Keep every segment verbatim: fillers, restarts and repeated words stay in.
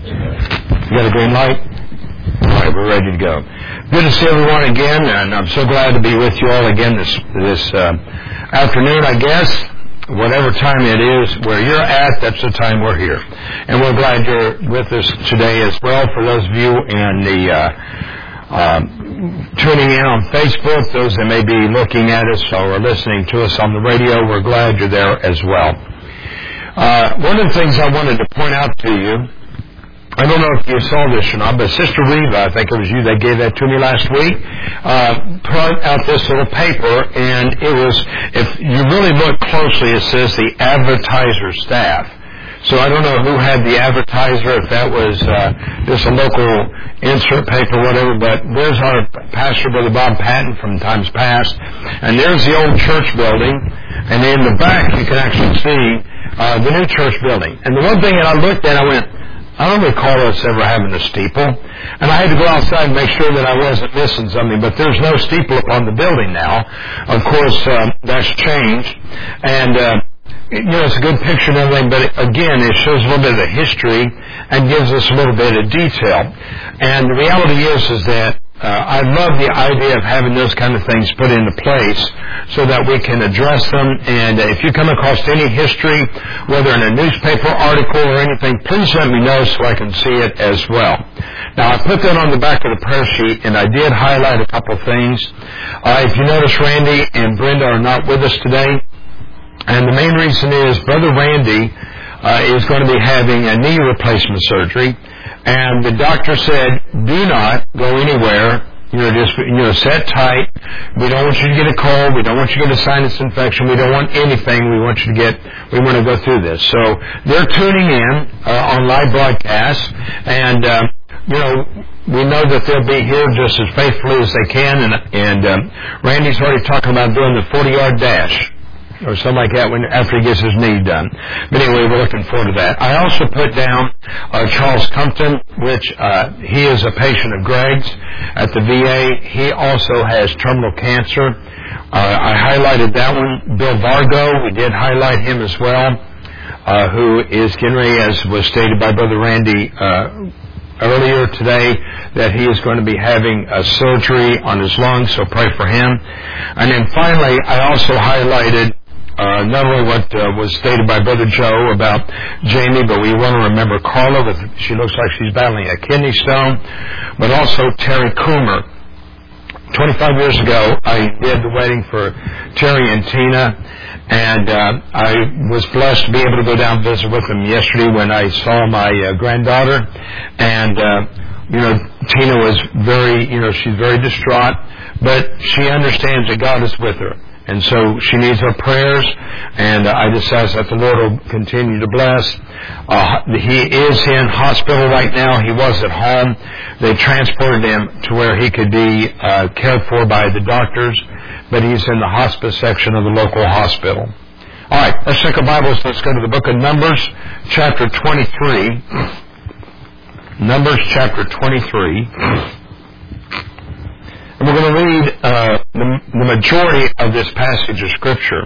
You got a green light? All right, we're ready to go. Good to see everyone again, and I'm so glad to be with you all again this this uh, afternoon, I guess. Whatever time it is where you're at, that's the time we're here. And we're glad you're with us today as well. For those of you in the uh, uh, tuning in on Facebook, those that may be looking at us or listening to us on the radio, we're glad you're there as well. Uh, one of the things I wanted to point out to you, I don't know if you saw this or not, but Sister Reva, I think it was you that gave that to me last week, uh, put out this little paper, and it was, if you really look closely, it says the advertiser staff. So I don't know who had the advertiser, if that was uh, just a local insert paper, whatever, but there's our pastor, Brother Bob Patton, from times past, and there's the old church building, and in the back you can actually see uh, the new church building. And the one thing that I looked at, I went, I don't recall us ever having a steeple, and I had to go outside and make sure that I wasn't missing something, but there's no steeple upon the building now. Of course, um, that's changed, and uh, you know, it's a good picture and everything, but again, it shows a little bit of the history and gives us a little bit of detail. And the reality is, is that Uh, I love the idea of having those kind of things put into place so that we can address them. And uh, if you come across any history, whether in a newspaper article or anything, please let me know so I can see it as well. Now, I put that on the back of the prayer sheet, and I did highlight a couple things. Uh, if you notice, Randy and Brenda are not with us today. And the main reason is Brother Randy uh, is going to be having a knee replacement surgery. And the doctor said, do not go anywhere. You know, just, you know, sit tight. We don't want you to get a cold. We don't want you to get a sinus infection. We don't want anything. We want you to get, we want to go through this. So they're tuning in uh, on live broadcast. And, um, you know, we know that they'll be here just as faithfully as they can. And, and um, Randy's already talking about doing the forty-yard dash, or something like that when after he gets his knee done. But anyway, we're looking forward to that. I also put down uh, Charles Compton, which uh, he is a patient of Greg's at the V A. He also has terminal cancer. Uh, I highlighted that one. Bill Vargo, we did highlight him as well, uh, who is getting ready, as was stated by Brother Randy uh, earlier today, that he is going to be having a surgery on his lungs, so pray for him. And then finally, I also highlighted Uh, not only what uh, was stated by Brother Joe about Jamie, but we want to remember Carla. With, she looks like she's battling a kidney stone. But also Terry Coomer. twenty-five years ago, I did the wedding for Terry and Tina, and uh, I was blessed to be able to go down and visit with them yesterday when I saw my uh, granddaughter. And, uh, you know, Tina was very, you know, she's very distraught, but she understands that God is with her. And so she needs our prayers, and uh, I just ask that the Lord will continue to bless. Uh, he is in hospital right now. He was at home. They transported him to where he could be uh, cared for by the doctors, but he's in the hospice section of the local hospital. All right, let's take our Bibles. Let's go to the book of Numbers, chapter twenty-three. Numbers, chapter twenty-three. And we're going to read uh, the, the majority of this passage of Scripture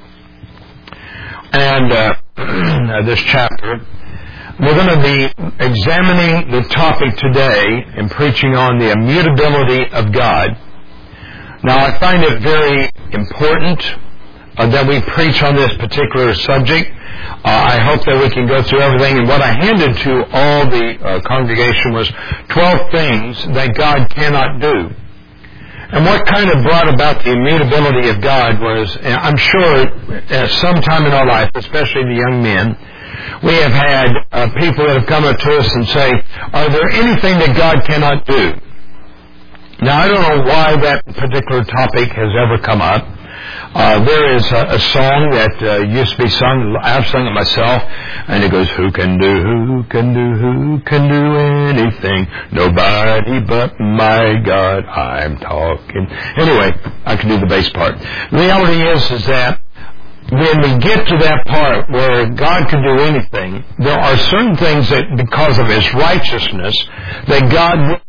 and uh, this chapter. We're going to be examining the topic today and preaching on the immutability of God. Now, I find it very important uh, that we preach on this particular subject. Uh, I hope that we can go through everything. And what I handed to all the uh, congregation was twelve things that God cannot do. And what kind of brought about the immutability of God was, I'm sure, at some time in our life, especially the young men, we have had uh, people that have come up to us and say, are there anything that God cannot do? Now, I don't know why that particular topic has ever come up. Uh, there is a, a song that uh, used to be sung, I've sung it myself, and it goes, who can do, who can do, who can do anything? Nobody but my God, I'm talking. Anyway, I can do the bass part. The reality is, is that when we get to that part where God can do anything, there are certain things that, because of His righteousness, that God will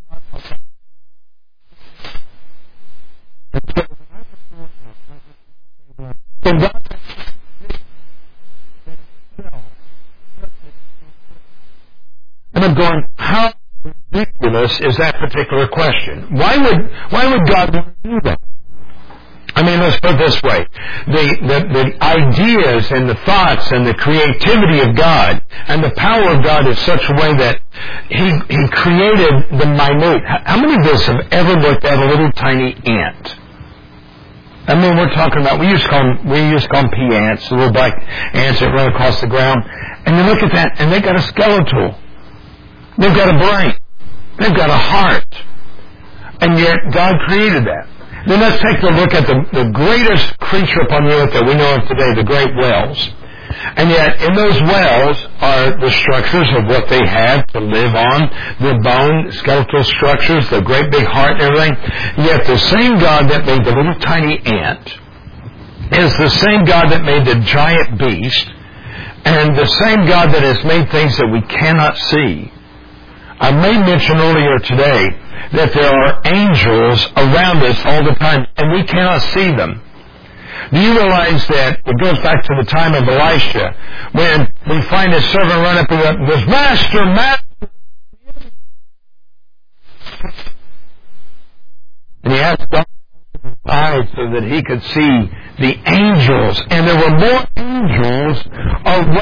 And God And going, how ridiculous is that particular question? Why would why would God do that? I mean, let's put it this way. The, the, the ideas and the thoughts and the creativity of God and the power of God is such a way that He, he created the minute. How many of us have ever looked at a little tiny ant? I mean, we're talking about, we used to call them, we used to call them pea ants, the little black ants that run across the ground. And you look at that, and they've got a skeletal. They've got a brain. They've got a heart. And yet, God created that. Then let's take a look at the, the greatest creature upon the earth that we know of today, the great whales. And yet, in those whales are the structures of what they have to live on, the bone, skeletal structures, the great big heart and everything. Yet the same God that made the little tiny ant is the same God that made the giant beast, and the same God that has made things that we cannot see. I made mention earlier today that there are angels around us all the time, and we cannot see them. Do you realize that it goes back to the time of Elisha, when we find his servant run up and goes, Master, Master! And he asked God to open his eyes so that he could see the angels, and there were more angels around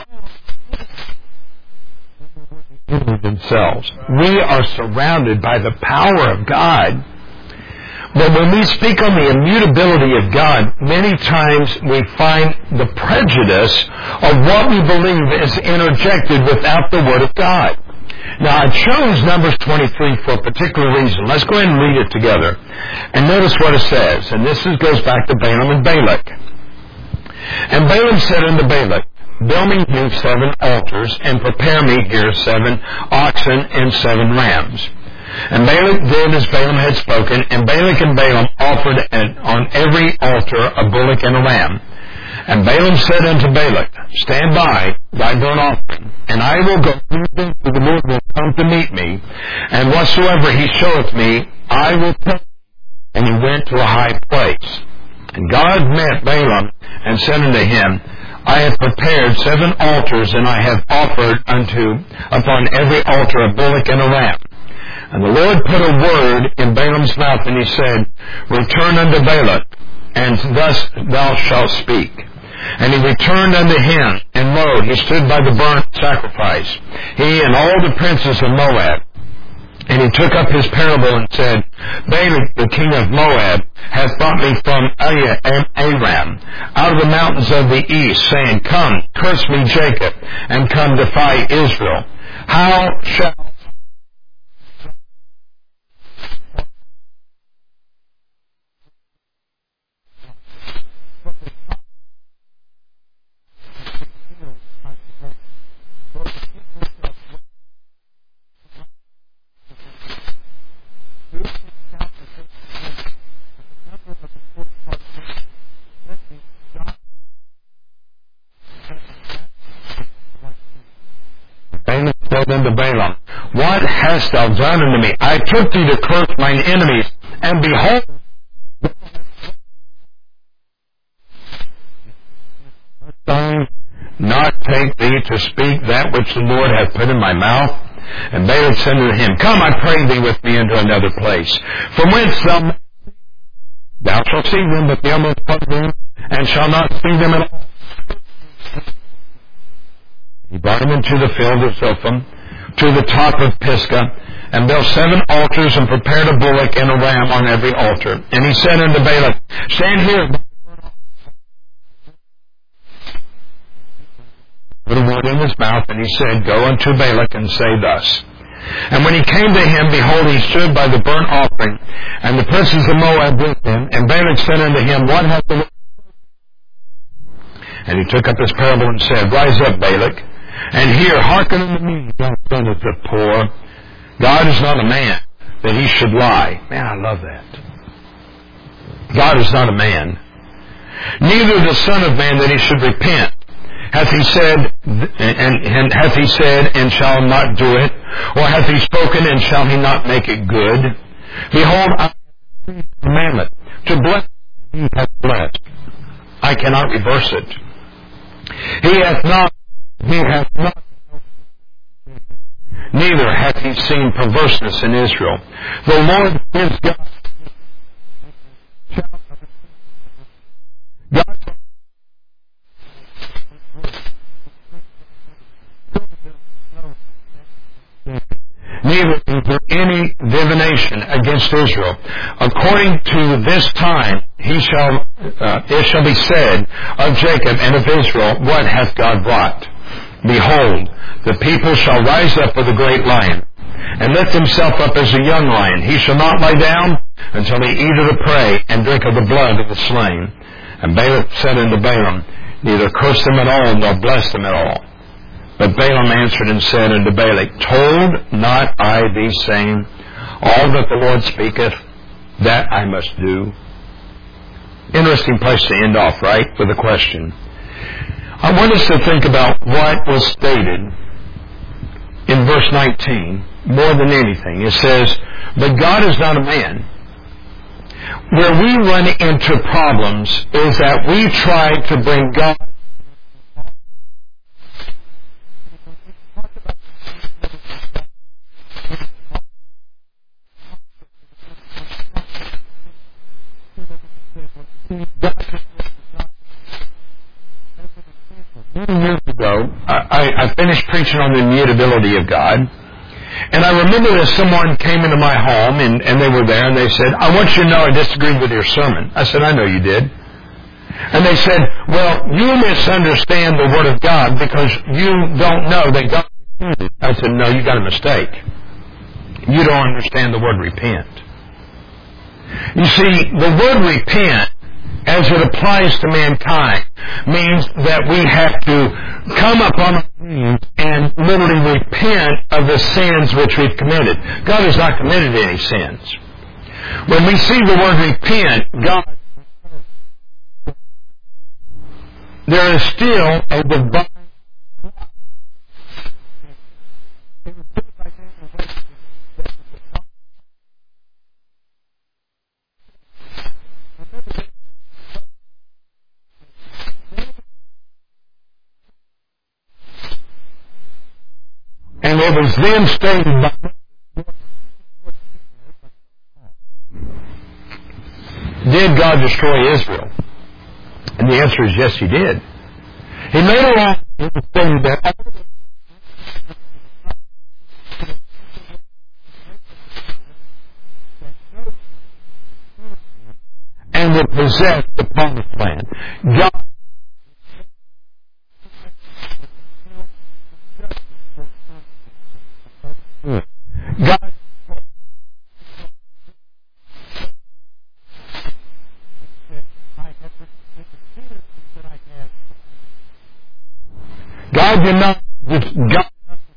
themselves. We are surrounded by the power of God. But when we speak on the immutability of God, many times we find the prejudice of what we believe is interjected without the Word of God. Now, I chose Numbers twenty-three for a particular reason. Let's go ahead and read it together. And notice what it says. And this is, goes back to Balaam and Balak. And Balaam said unto Balak, Build me here seven altars, and prepare me here seven oxen and seven rams. And Balak did as Balaam had spoken, and Balak and Balaam offered on every altar a bullock and a lamb. And Balaam said unto Balak, Stand by thy burnt offering, and I will go thither, for the Lord will come to meet me, and whatsoever he showeth me, I will tell. And he went to a high place. And God met Balaam, and said unto him, I have prepared seven altars, and I have offered unto upon every altar a bullock and a lamb. And the Lord put a word in Balaam's mouth, and he said, Return unto Balak, and thus thou shalt speak. And he returned unto him, and lo, he stood by the burnt sacrifice, he and all the princes of Moab. And he took up his parable and said, Balak, the king of Moab, hath brought me from Aram, out of the mountains of the east, saying, Come, curse me Jacob, and come defy Israel. How shall said unto Balaam, What hast thou done unto me? I took thee to curse mine enemies, and behold, not take thee to speak that which the Lord hath put in my mouth? And Balak said unto him, Come, I pray thee with me into another place, from whence thou thou shalt see them, but thou must part them, and shall not see them at all. He brought him into the field of Zophim, to the top of Pisgah, and built seven altars, and prepared a bullock and a ram on every altar. And he said unto Balak, Stand here. Put a word in his mouth, and he said, Go unto Balak, and say thus. And when he came to him, behold, he stood by the burnt offering, and the princes of Moab with him. And Balak said unto him, What hath the Lord? And he took up his parable and said, Rise up, Balak, and hear, hearken unto me, thou son of the poor. God is not a man, that he should lie. Man, I love that. God is not a man. Neither the Son of Man, that he should repent. Hath he said, and, and hath he said, and shall not do it? Or hath he spoken, and shall he not make it good? Behold, I have a commandment, to bless, and he hath blessed. I cannot reverse it. He hath not, he hath not. neither hath he seen perverseness in Israel. The Lord his God, God neither is there any divination against Israel. According to this time, he shall, uh, it shall be said of Jacob and of Israel, what hath God wrought? Behold, the people shall rise up with a great lion, and lift himself up as a young lion. He shall not lie down until he eat of the prey, and drink of the blood of the slain. And Balak said unto Balaam, neither curse them at all, nor bless them at all. But Balaam answered and said unto Balak, told not I thee, saying, all that the Lord speaketh, that I must do? Interesting place to end off, right, with a question. I want us to think about what was stated in verse nineteen more than anything. It says, but God is not a man. Where we run into problems is that we try to bring God Many years ago, I, I finished preaching on the immutability of God, and I remember that someone came into my home, and, and they were there, and they said, I want you to know I disagreed with your sermon. I said, I know you did. And they said, well, you misunderstand the Word of God because you don't know that God repented. I said, no, you got a mistake. You don't understand the word repent. You see, the word repent, as it applies to mankind, means that we have to come upon our knees and literally repent of the sins which we've committed. God has not committed any sins. When we see the word repent, God, there is still a divine. And it was then stated by did God destroy Israel? And the answer is yes, He did. He later on stated that and would possess the promised land. God God God did not God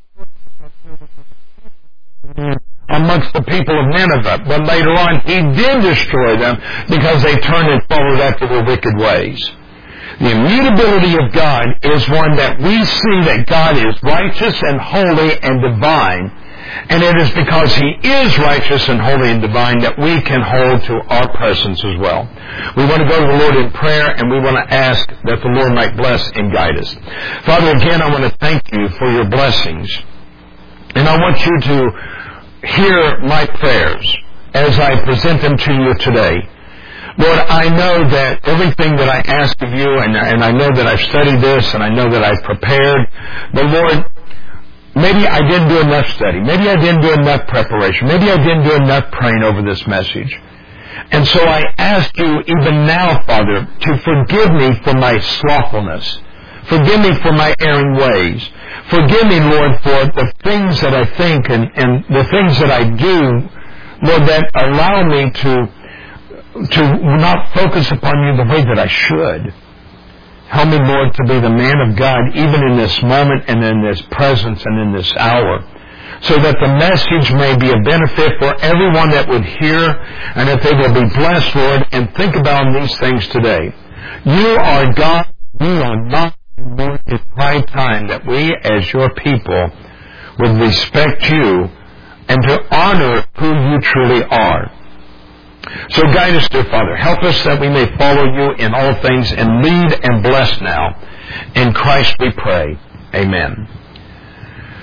amongst the people of Nineveh, but later on He did destroy them because they turned and followed after their wicked ways. The immutability of God is one that we see that God is righteous and holy and divine. And it is because He is righteous and holy and divine that we can hold to our presence as well. We want to go to the Lord in prayer, and we want to ask that the Lord might bless and guide us. Father, again, I want to thank You for Your blessings. And I want You to hear my prayers as I present them to You today. Lord, I know that everything that I ask of You, and, and I know that I've studied this, and I know that I've prepared, but Lord, maybe I didn't do enough study. Maybe I didn't do enough preparation. Maybe I didn't do enough praying over this message. And so I ask You even now, Father, to forgive me for my slothfulness. Forgive me for my erring ways. Forgive me, Lord, for the things that I think and, and the things that I do, Lord, that allow me to, to not focus upon You the way that I should. Help me, Lord, to be the man of God even in this moment and in this presence and in this hour, so that the message may be a benefit for everyone that would hear, and that they will be blessed, Lord, and think about these things today. You are God. We are not. Lord, it's high time that we as Your people would respect You and to honor who You truly are. So guide us, dear Father. Help us that we may follow You in all things and lead and bless now. In Christ we pray. Amen.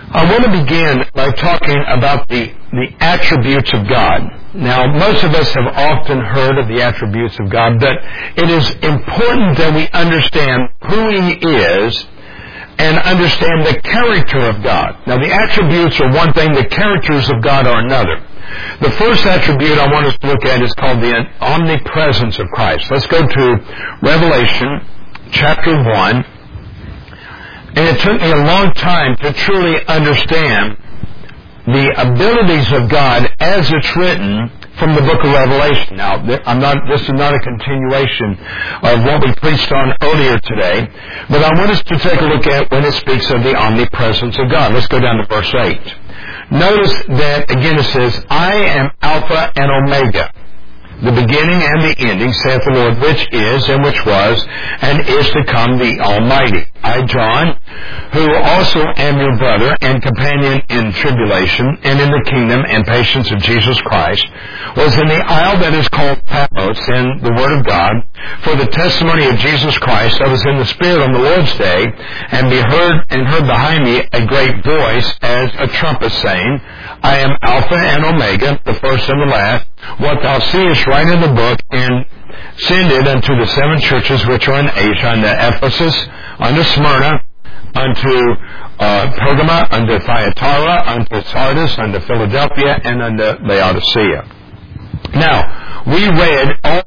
I want to begin by talking about the, the attributes of God. Now, most of us have often heard of the attributes of God, but it is important that we understand who He is and understand the character of God. Now, the attributes are one thing, the characters of God are another. The first attribute I want us to look at is called the omnipresence of Christ. Let's go to Revelation chapter one. And it took me a long time to truly understand the abilities of God as it's written from the book of Revelation. Now, I'm not, this is not a continuation of what we preached on earlier today, but I want us to take a look at when it speaks of the omnipresence of God. Let's go down to verse eight. Notice that, again, it says, I am Alpha and Omega, the beginning and the ending, saith the Lord, which is, and which was, and is to come, the Almighty. I, John, who also am your brother and companion in tribulation and in the kingdom and patience of Jesus Christ, was in the isle that is called Patmos in the Word of God, for the testimony of Jesus Christ. I was in the Spirit on the Lord's day, and beheard and heard behind me a great voice as a trumpet saying, I am Alpha and Omega, the first and the last. What thou seest, write in the book, and send it unto the seven churches which are in Asia, unto Ephesus, unto Smyrna, unto uh, Pergama, unto Thyatira, unto Sardis, unto Philadelphia, and unto Laodicea. Now, we read all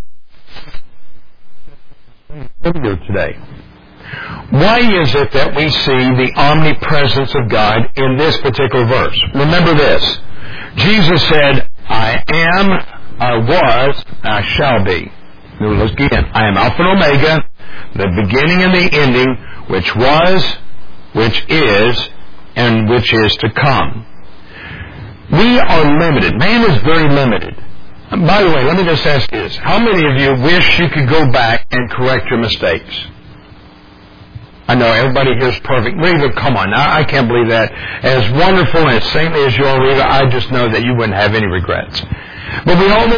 earlier today. Why is it that we see the omnipresence of God in this particular verse? Remember this. Jesus said, I am, I was, I shall be. Now let's begin. I am Alpha and Omega, the beginning and the ending, which was, which is, and which is to come. We are limited. Man is very limited. And by the way, let me just ask you this. How many of you wish you could go back and correct your mistakes? I know everybody here is perfect. Reva, come on. I, I can't believe that. As wonderful and as saintly as you are, Reva, I just know that you wouldn't have any regrets. But we all know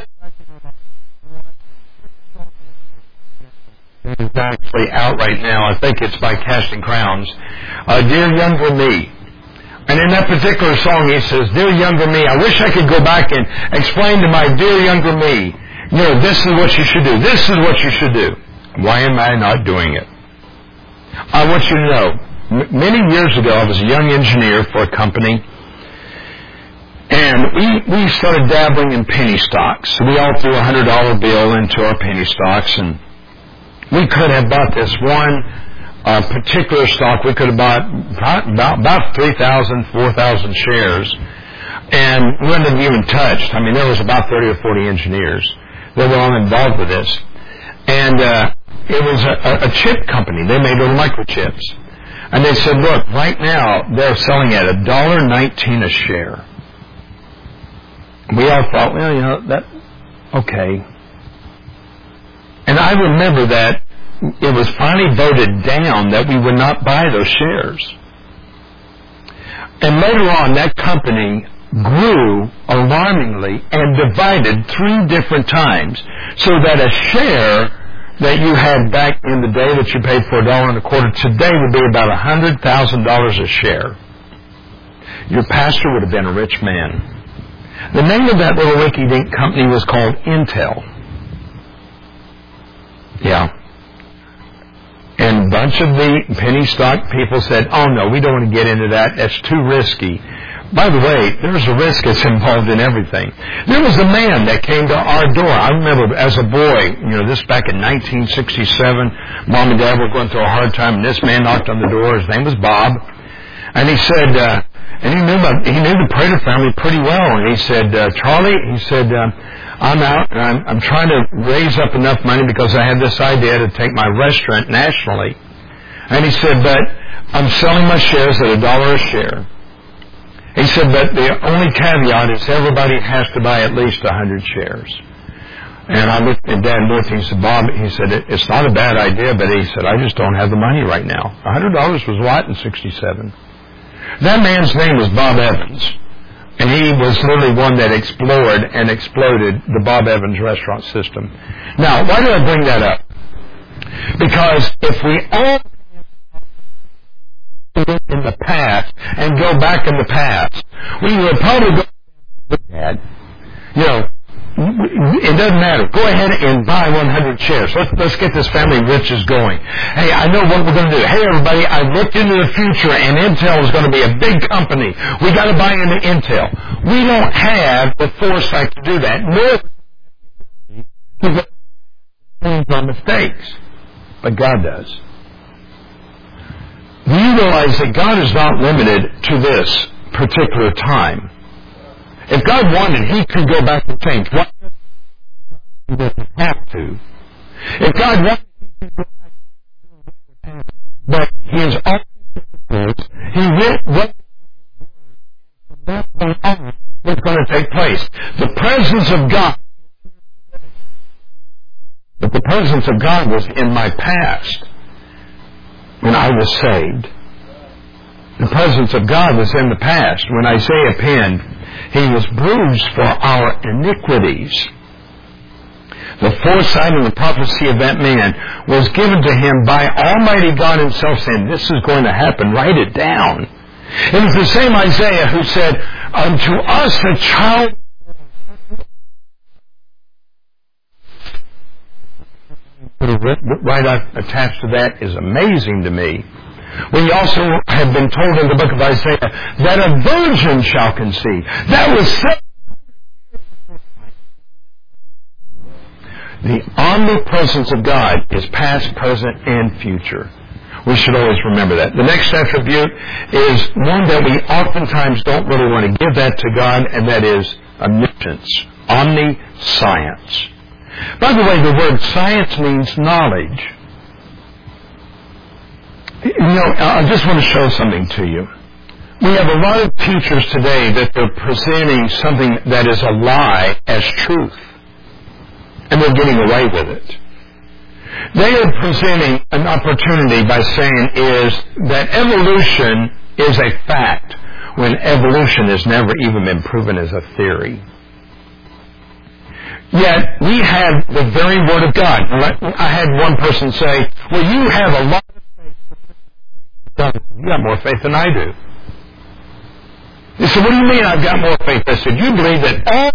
it's actually out right now. I think it's by Casting Crowns. Uh, Dear Younger Me. And in that particular song, he says, Dear Younger Me, I wish I could go back and explain to my dear younger me, you know, this is what you should do. This is what you should do. Why am I not doing it? I want you to know, m- many years ago, I was a young engineer for a company, and we, we started dabbling in penny stocks. So we all threw a one hundred dollar bill into our penny stocks, and we could have bought this one uh, particular stock. We could have bought about, about three thousand, four thousand shares, and we wouldn't have even touched. I mean, there was about thirty or forty engineers that were all involved with this. And uh, it was a, a chip company. They made little microchips. And they said, look, right now they're selling at one dollar nineteen a share. We all thought, well, you know, that, okay. And I remember that it was finally voted down that we would not buy those shares. And later on, that company grew alarmingly and divided three different times, so that a share that you had back in the day that you paid for a dollar and a quarter today would be about a hundred thousand dollars a share. Your pastor would have been a rich man. The name of that little rinky-dink company was called Intel. Yeah. And a bunch of the penny stock people said, oh no, we don't want to get into that. That's too risky. By the way, there's a risk that's involved in everything. There was a man that came to our door. I remember as a boy, you know, this back in nineteen sixty-seven, Mom and Dad were going through a hard time, and this man knocked on the door. His name was Bob. And he said, uh, and he knew, my, he knew the Prater family pretty well. And he said, uh, Charlie, he said, uh, I'm out, and I'm, I'm trying to raise up enough money because I had this idea to take my restaurant nationally. And he said, but I'm selling my shares at a dollar a share. He said, but the only caveat is everybody has to buy at least one hundred shares. And I looked at Dad looked, and he said, Bob, he said, it's not a bad idea, but he said, I just don't have the money right now. one hundred dollars was what in sixty-seven? That man's name was Bob Evans. And he was literally one that explored and exploded the Bob Evans restaurant system. Now, why do I bring that up? Because if we all in the past and go back in the past. We would probably go, Dad, you know, it doesn't matter. Go ahead and buy one hundred shares. Let's, let's get this family riches going. Hey, I know what we're going to do. Hey, everybody, I looked into the future, and Intel is going to be a big company. We got to buy into Intel. We don't have the foresight to do that, nor our mistakes. But God does. Do you realize that God is not limited to this particular time? If God wanted, He could go back and change. Why? He doesn't have to. If God wanted, He could go back and change. But He is always, He will, from that point on, what's going to take place. The presence of God, but the presence of God was in my past when I was saved. The presence of God was in the past when Isaiah penned, He was bruised for our iniquities. The foresight and the prophecy of that man was given to him by Almighty God Himself, saying, this is going to happen. Write it down. It was the same Isaiah who said, unto us a child right attached to that is amazing to me. We also have been told in the book of Isaiah that a virgin shall conceive. That was said. The omnipresence of God is past, present, and future. We should always remember that. The next attribute is one that we oftentimes don't really want to give that to God, and that is omniscience, omniscience. By the way, the word science means knowledge. You know, I just want to show something to you. We have a lot of teachers today that they're presenting something that is a lie as truth. And they're getting away with it. They are presenting an opportunity by saying is that evolution is a fact when evolution has never even been proven as a theory. Yet, we have the very Word of God. I had one person say, well, you have a lot of faith. You got more faith than I do. He said, what do you mean I've got more faith? I said, you believe that all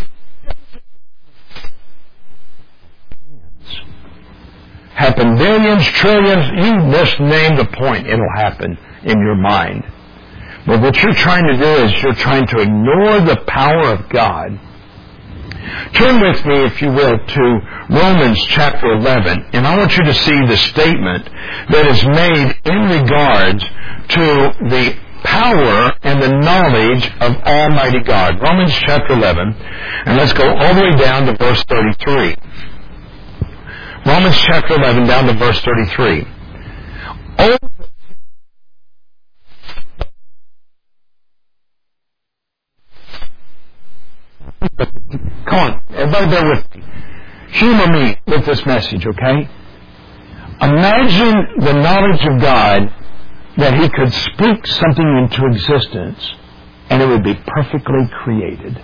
happen billions, trillions, you just name the point. It'll happen in your mind. But what you're trying to do is you're trying to ignore the power of God. Turn with me, if you will, to Romans chapter eleven, and I want you to see the statement that is made in regards to the power and the knowledge of Almighty God. Romans chapter eleven, and let's go all the way down to verse thirty-three. Romans chapter eleven, down to verse thirty-three. Oh, come on, everybody bear with me. Humor me with this message, okay? Imagine the knowledge of God that He could speak something into existence and it would be perfectly created.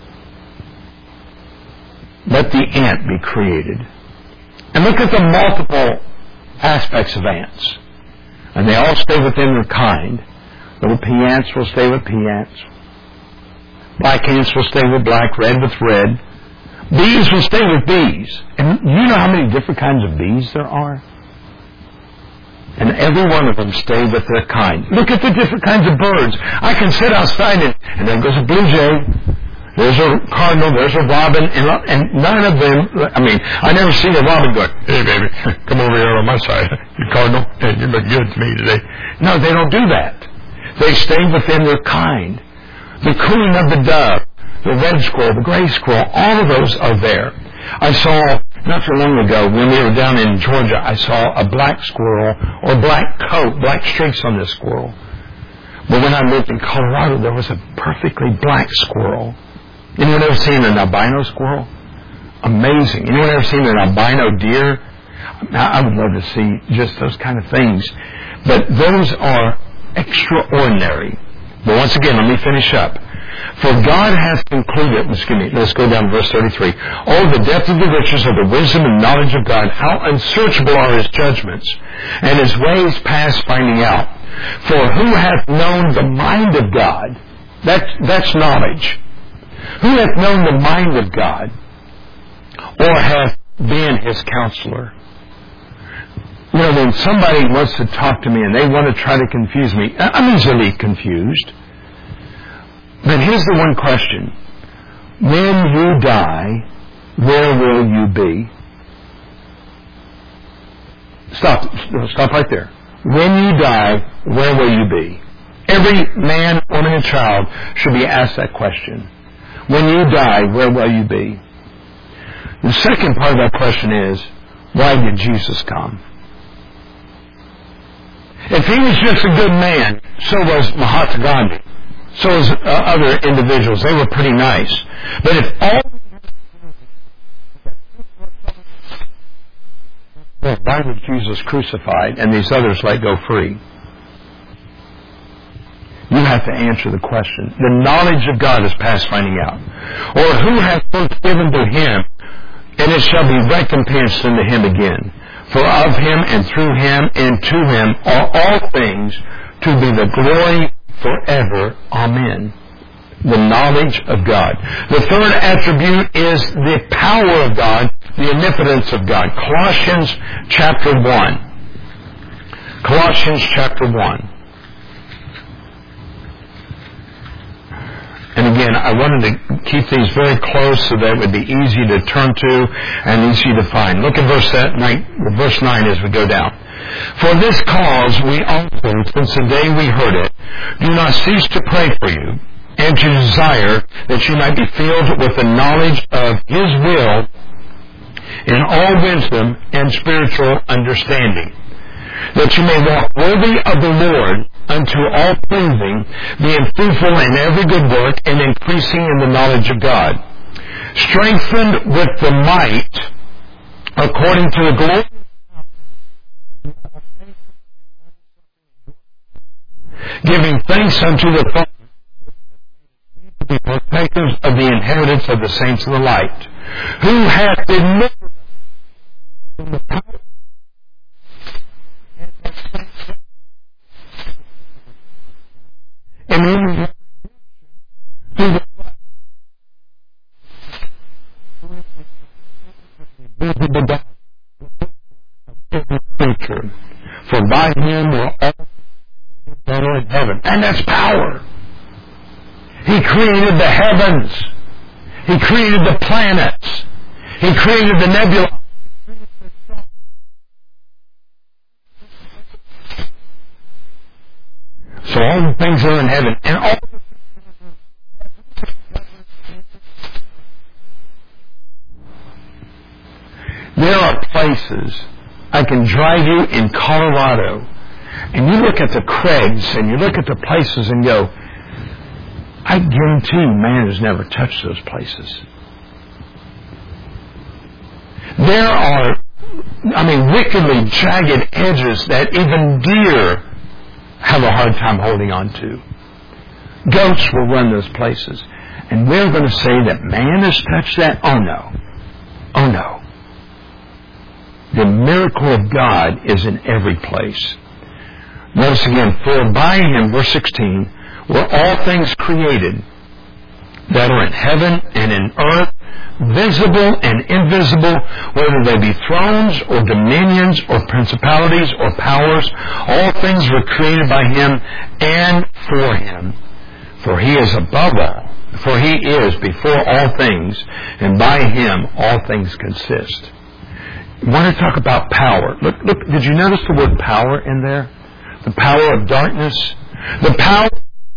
Let the ant be created. And look at the multiple aspects of ants. And they all stay within their kind. Little pea ants will stay with pea ants. Black ants will stay with black, red with red. Bees will stay with bees. And you know how many different kinds of bees there are? And every one of them stay with their kind. Look at the different kinds of birds. I can sit outside and, and there goes a blue jay. There's a cardinal, there's a robin, and, and none of them, I mean, I never see a robin going, hey baby, come over here on my side. You cardinal, hey, you look good to me today. No, they don't do that. They stay within their kind. The cooing of the dove, the red squirrel, the gray squirrel, all of those are there. I saw, not too long ago, when we were down in Georgia, I saw a black squirrel, or black coat, black streaks on this squirrel. But when I lived in Colorado, there was a perfectly black squirrel. Anyone ever seen an albino squirrel? Amazing. Anyone ever seen an albino deer? I would love to see just those kind of things. But those are extraordinary. But once again, let me finish up. For God hath concluded, excuse me, let's go down to verse thirty-three. Oh, the depth of the riches of the wisdom and knowledge of God, how unsearchable are his judgments, and his ways past finding out. For who hath known the mind of God? That, that's knowledge. Who hath known the mind of God, or hath been his counselor? You know, when somebody wants to talk to me and they want to try to confuse me, I'm easily confused. But here's the one question. When you die, where will you be? Stop. Stop right there. When you die, where will you be? Every man, woman, and child should be asked that question. When you die, where will you be? The second part of that question is, why did Jesus come? If he was just a good man, so was Mahatma Gandhi. So was uh, other individuals. They were pretty nice. But if all... Well, why was Jesus crucified and these others let go free? You have to answer the question. The knowledge of God is past finding out. Or who hath first given to him, and it shall be recompensed unto him again. For of him and through him and to him are all things, to be the glory forever. Amen. The knowledge of God. The third attribute is the power of God, the omnipotence of God. Colossians chapter one. Colossians chapter one. And again, I wanted to keep these very close so that it would be easy to turn to and easy to find. Look at verse nine, verse nine as we go down. For this cause we also, since the day we heard it, do not cease to pray for you, and to desire that you might be filled with the knowledge of his will in all wisdom and spiritual understanding, that you may walk worthy of the Lord unto all pleasing, being fruitful in every good work, and increasing in the knowledge of God, strengthened with the might according to the glory, giving thanks unto the Father, to be partakers of the inheritance of the saints of the light, who hath delivered from the power and in through the blood every creature, for by him were all that are in heaven, and that's power. He created the heavens. He created the planets. He created the nebula. So all the things that are in heaven, and all there are places I can drive you in Colorado, and you look at the crags and you look at the places and go, I guarantee you man has never touched those places. There are, I mean, wickedly jagged edges that even deer have a hard time holding on to. Goats will run those places. And we're going to say that man has touched that? Oh no. Oh no. The miracle of God is in every place. Notice again, for by him, verse sixteen, were all things created that are in heaven and in earth, visible and invisible, whether they be thrones or dominions or principalities or powers. All things were created by him and for him. For he is above all. For he is before all things, and by him all things consist. I want to talk about power. Look, look, did you notice the word power in there? The power of darkness. The power...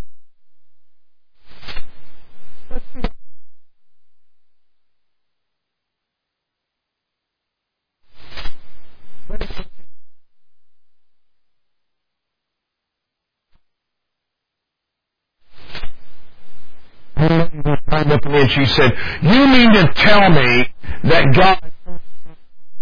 And she said, you mean to tell me that God...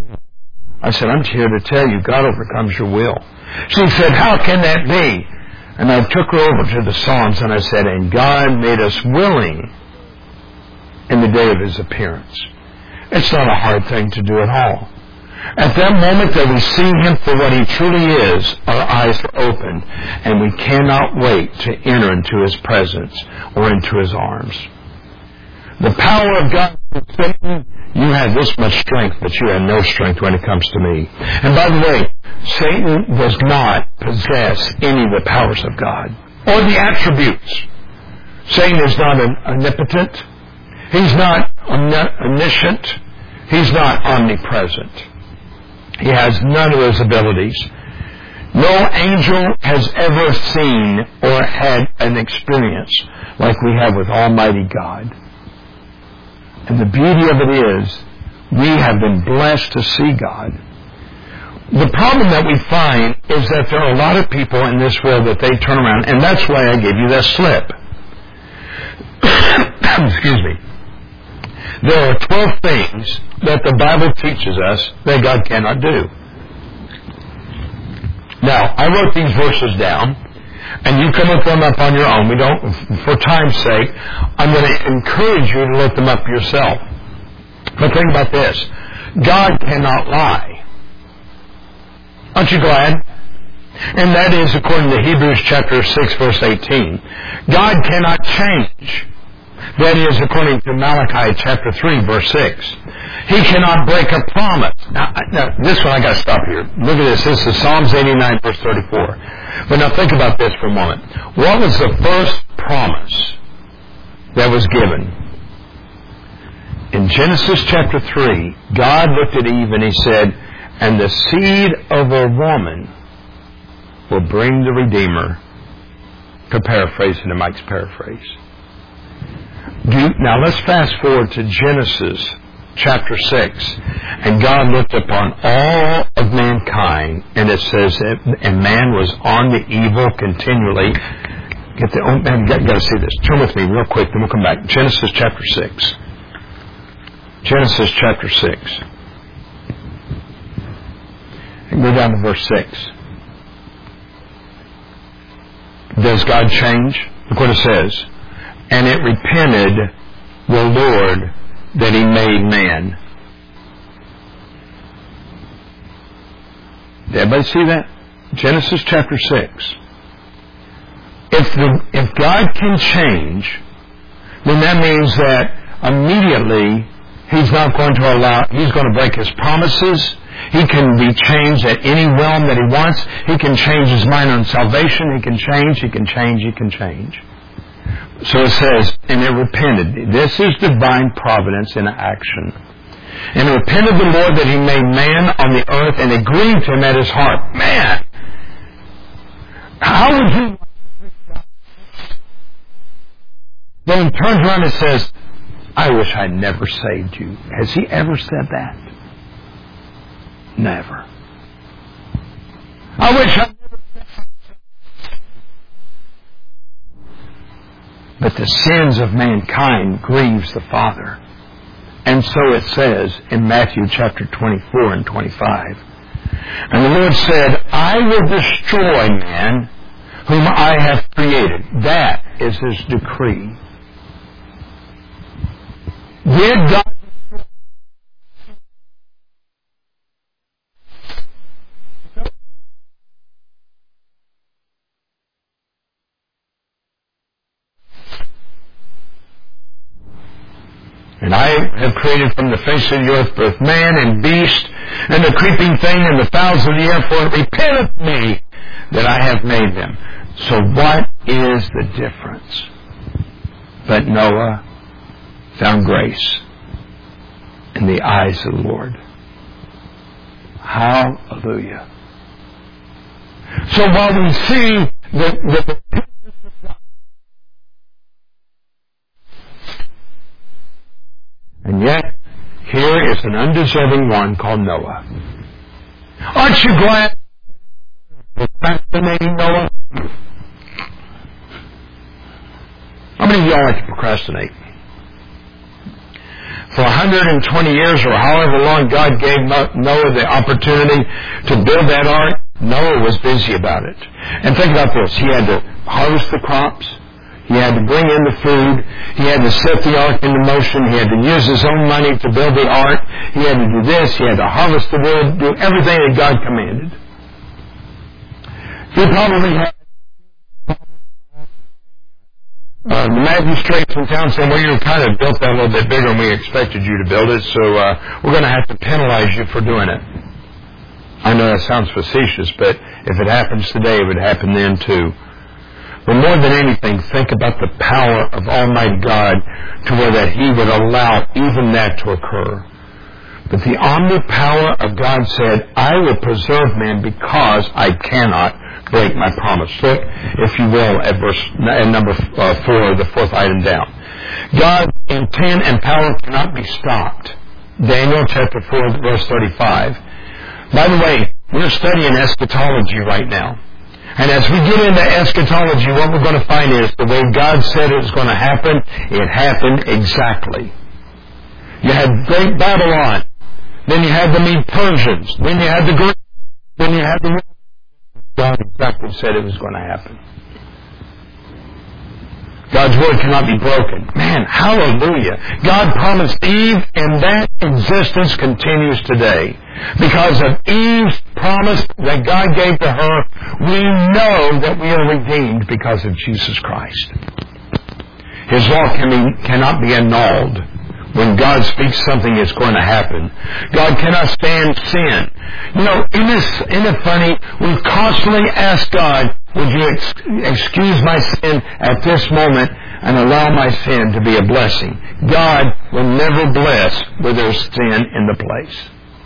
I said, I'm here to tell you, God overcomes your will. She said, how can that be? And I took her over to the Psalms and I said, and God made us willing in the day of His appearance. It's not a hard thing to do at all. At that moment that we see Him for what He truly is, our eyes are opened, and we cannot wait to enter into His presence or into His arms. The power of God is Satan. You have this much strength, but you have no strength when it comes to me. And by the way, Satan does not possess any of the powers of God or the attributes. Satan is not omnipotent. He's not omniscient. He's not omnipresent. He has none of those abilities. No angel has ever seen or had an experience like we have with Almighty God. And the beauty of it is, we have been blessed to see God. The problem that we find is that there are a lot of people in this world that they turn around, and that's why I gave you that slip. Excuse me. There are twelve things that the Bible teaches us that God cannot do. Now, I wrote these verses down, and you can look them up on your own. We don't, for time's sake, I'm going to encourage you to look them up yourself. But think about this. God cannot lie. Aren't you glad? And that is according to Hebrews chapter six, verse eighteen. God cannot change. That is according to Malachi chapter three, verse six. He cannot break a promise. Now, now this one I got to stop here. Look at this. This is Psalms eighty-nine, verse thirty-four. But now think about this for a moment. What was the first promise that was given? In Genesis chapter three, God looked at Eve and He said, and the seed of a woman will bring the Redeemer. To paraphrase into Mike's paraphrase. Do, now let's fast forward to Genesis chapter six. And God looked upon all of mankind, and it says that and man was on the evil continually. Get the, oh man, you got, got to see this. Turn with me real quick, then we'll come back. Genesis chapter six. Genesis chapter six. And go down to verse six. Does God change? Look what it says. And it repented the Lord that He made man. Did everybody see that? Genesis chapter six. If the, if God can change, then that means that immediately He's not going to allow, He's going to break His promises. He can be changed at any realm that He wants. He can change His mind on salvation. He can change, He can change, He can change. So it says, and it repented. This is divine providence in action. And it repented the Lord that He made man on the earth, and it grieved Him at His heart. Man! How would you... Then He turns around and says, I wish I'd never saved you. Has He ever said that? Never. I wish I never saved you. But the sins of mankind grieves the Father. And so it says in Matthew chapter twenty-four and twenty-five. And the Lord said, I will destroy man whom I have created. That is His decree. Did God And I have created from the face of the earth both man and beast, and the creeping thing and the fowls of the air, for it repenteth me that I have made them. So what is the difference? But Noah found grace in the eyes of the Lord. Hallelujah. So while we see the, the and yet, here is an undeserving one called Noah. Aren't you glad for fascinating Noah? How many of y'all like to procrastinate? For one hundred twenty years or however long God gave Noah the opportunity to build that ark, Noah was busy about it. And think about this. He had to harvest the crops. He had to bring in the food. He had to set the ark into motion. He had to use his own money to build the ark. He had to do this. He had to harvest the wood, do everything that God commanded. He probably had uh, the magistrates in town saying, well, you kind of built that a little bit bigger than we expected you to build it, so uh, we're going to have to penalize you for doing it. I know that sounds facetious, but if it happens today, it would happen then too. But more than anything, think about the power of Almighty God to where that He would allow even that to occur. But the omnipower of God said, I will preserve man because I cannot break my promise. Look, if you will, at verse at number uh, four, the fourth item down. God's intent and power cannot be stopped. Daniel chapter four, verse thirty-five. By the way, we're studying eschatology right now. And as we get into eschatology, what we're going to find is the way God said it was going to happen, it happened exactly. You had great Babylon. Then you had the Mede-Persians. Then you had the Greeks. Then you had the... God exactly said it was going to happen. God's word cannot be broken. Man, hallelujah. God promised Eve, and that existence continues today. Because of Eve's promise that God gave to her, we know that we are redeemed because of Jesus Christ. His law can be, cannot be annulled. When God speaks something, it's going to happen. God cannot stand sin. You know, isn't, this, isn't it funny? We constantly ask God, would you ex- excuse my sin at this moment and allow my sin to be a blessing? God will never bless where there's sin in the place.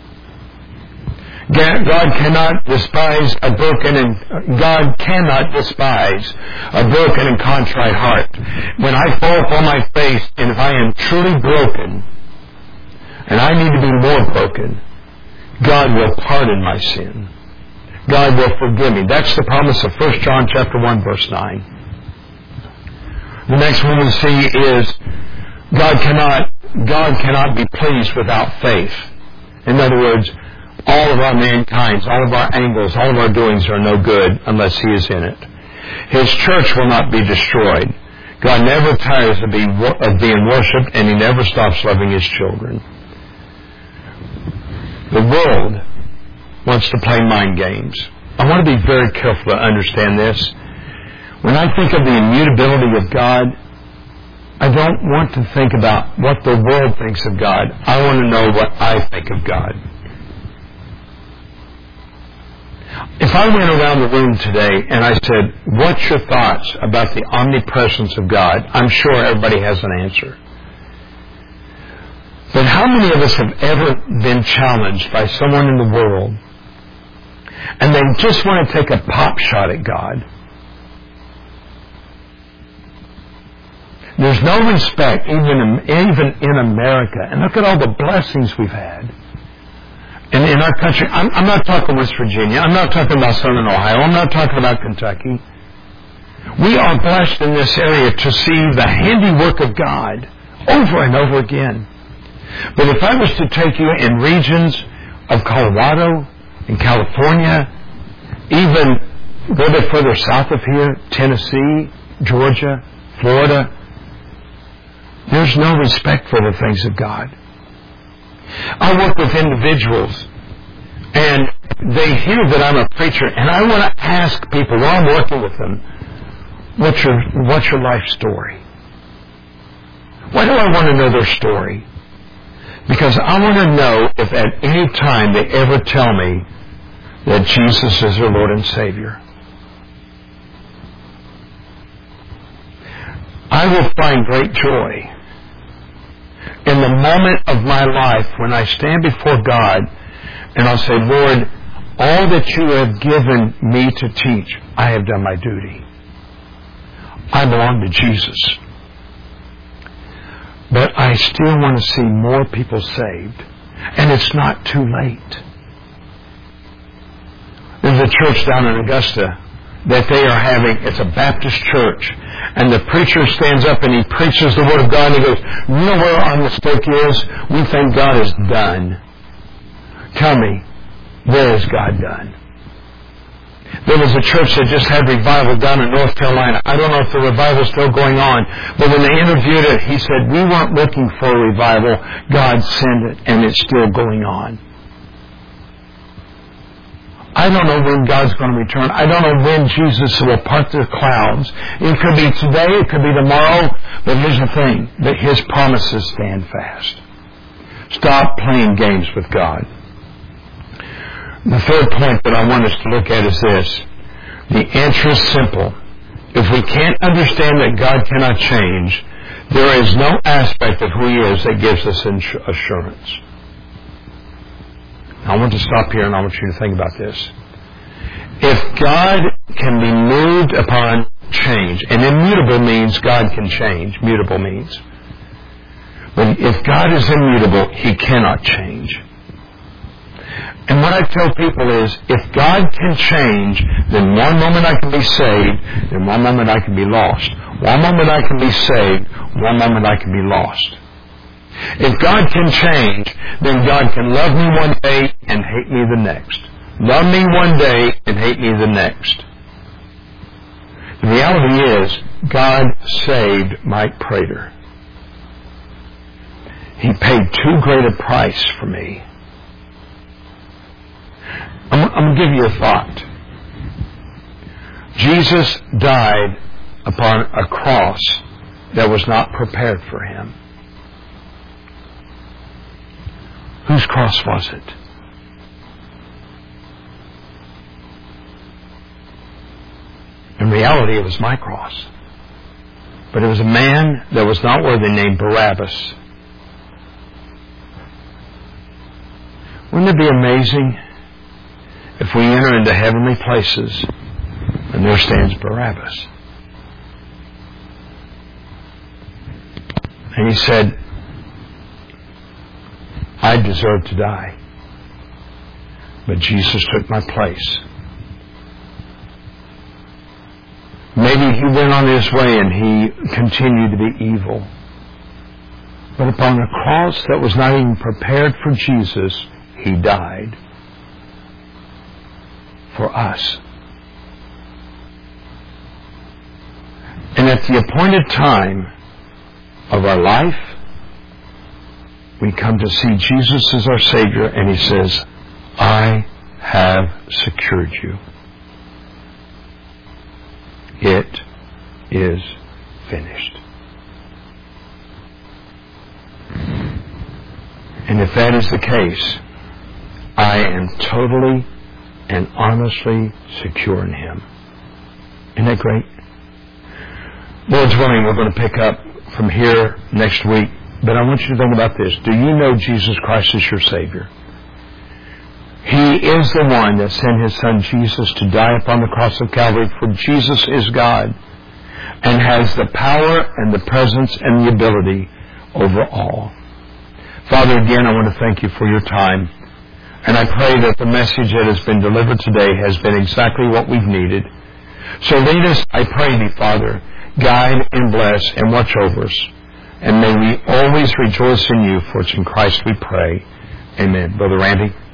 God cannot despise a broken and God cannot despise a broken and contrite heart. When I fall upon my face, and if I am truly broken, and I need to be more broken, God will pardon my sin. God will forgive me. That's the promise of First John chapter one, verse nine. The next one we see is God cannot God cannot be pleased without faith. In other words, all of our mankind's, all of our angles, all of our doings are no good unless He is in it. His church will not be destroyed. God never tires of being, of being worshipped, and He never stops loving His children. The world wants to play mind games. I want to be very careful to understand this. When I think of the immutability of God, I don't want to think about what the world thinks of God. I want to know what I think of God. If I went around the room today and I said, what's your thoughts about the omnipresence of God? I'm sure everybody has an answer. But how many of us have ever been challenged by someone in the world and they just want to take a pop shot at God? There's no respect even in, even in America. And look at all the blessings we've had. And in our country, I'm, I'm not talking West Virginia. I'm not talking about Southern Ohio. I'm not talking about Kentucky. We are blessed in this area to see the handiwork of God over and over again. But if I was to take you in regions of Colorado, in California, even go a bit further south of here, Tennessee, Georgia, Florida, there's no respect for the things of God. I work with individuals, and they hear that I'm a preacher, and I want to ask people while I'm working with them, what's your, what's your life story? Why do I want to know their story? Because I want to know if at any time they ever tell me that Jesus is their Lord and Savior. I will find great joy in the moment of my life when I stand before God and I'll say, Lord, all that you have given me to teach, I have done my duty. I belong to Jesus. But I still want to see more people saved. And it's not too late. There's a church down in Augusta that they are having, it's a Baptist church. And the preacher stands up and he preaches the Word of God and he goes, you know where our mistake is? We think God is done. Tell me, where is God done? There was a church that just had revival down in North Carolina. I don't know if the revival is still going on, but when they interviewed it, he said, we weren't looking for a revival. God sent it, and it's still going on. I don't know when God's going to return. I don't know when Jesus will part the clouds. It could be today, it could be tomorrow, but here's the thing, that His promises stand fast. Stop playing games with God. The third point that I want us to look at is this. The answer is simple. If we can't understand that God cannot change, there is no aspect of who He is that gives us assurance. I want to stop here and I want you to think about this. If God can be moved upon change, and immutable means God can change, mutable means. But if God is immutable, He cannot change. And what I tell people is, if God can change, then one moment I can be saved, then one moment I can be lost. One moment I can be saved, one moment I can be lost. If God can change, then God can love me one day and hate me the next. Love me one day and hate me the next. The reality is, God saved Mike Prater. He paid too great a price for me. I'm, I'm going to give you a thought. Jesus died upon a cross that was not prepared for Him. Whose cross was it? In reality, it was my cross. But it was a man that was not worthy named Barabbas. Wouldn't it be amazing if we enter into heavenly places and there stands Barabbas? And He said, I deserve to die, but Jesus took my place. Maybe he went on his way and he continued to be evil. But upon a cross that was not even prepared for Jesus, He died for us. And at the appointed time of our life, we come to see Jesus as our Savior, and He says, I have secured you. It is finished. And if that is the case, I am totally and honestly secure in Him. Isn't that great? Lord's willing, we're going to pick up from here next week. But I want you to think about this. Do you know Jesus Christ as your Savior? He is the one that sent His Son Jesus to die upon the cross of Calvary, for Jesus is God and has the power and the presence and the ability over all. Father, again, I want to thank You for Your time. And I pray that the message that has been delivered today has been exactly what we've needed. So lead us, I pray Thee, Father, guide and bless and watch over us. And may we always rejoice in You, for it's in Christ we pray. Amen. Brother Randy.